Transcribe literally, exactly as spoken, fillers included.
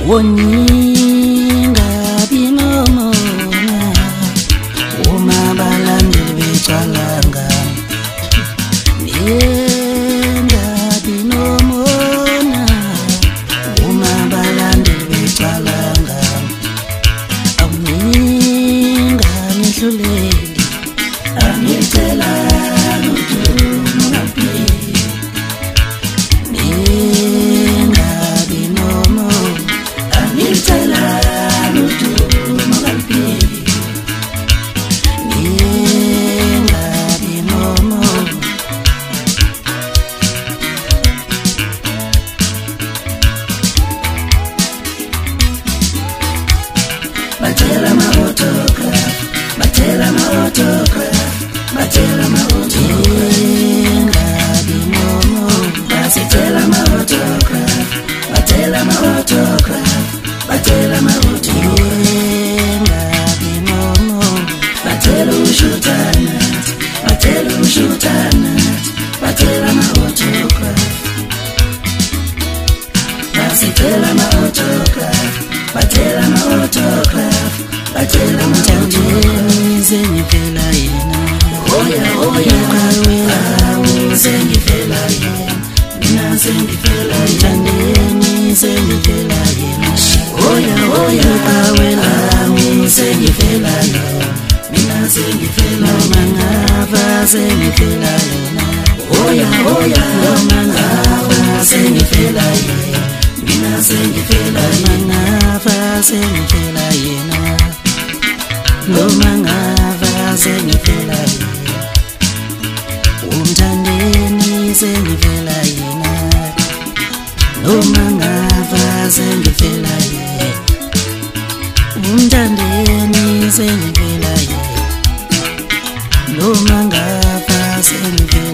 Woninga binomona uma balandeli becalanga Nenga binomona uma balandeli becalanga Awuninga nihluleli angitshela Batela ma autograph, batela ma autograph, batela ma autograph. Binomo, batela ma autograph, batela ma autograph, batela ma autograph. Binomo, batela ushutanat, batela ushutanat, batela ma autograph, batela ma autograph. Batela ma autograph, batela ma autograph. Zengifela yena, oya oya oya, zengifela yena, mina zengifela yena, zengifela yena, oya oya oya, zengifela yena, mina zengifela mangava zengifela yena, oya oya mangava zengifela yena. Mina zengifela yena, zengifela yena, lo mangava zengifela yena, umthandeni zengifela yena, lo mangava zengifela yena, umthandeni zengifela yena, lo mangava zengifela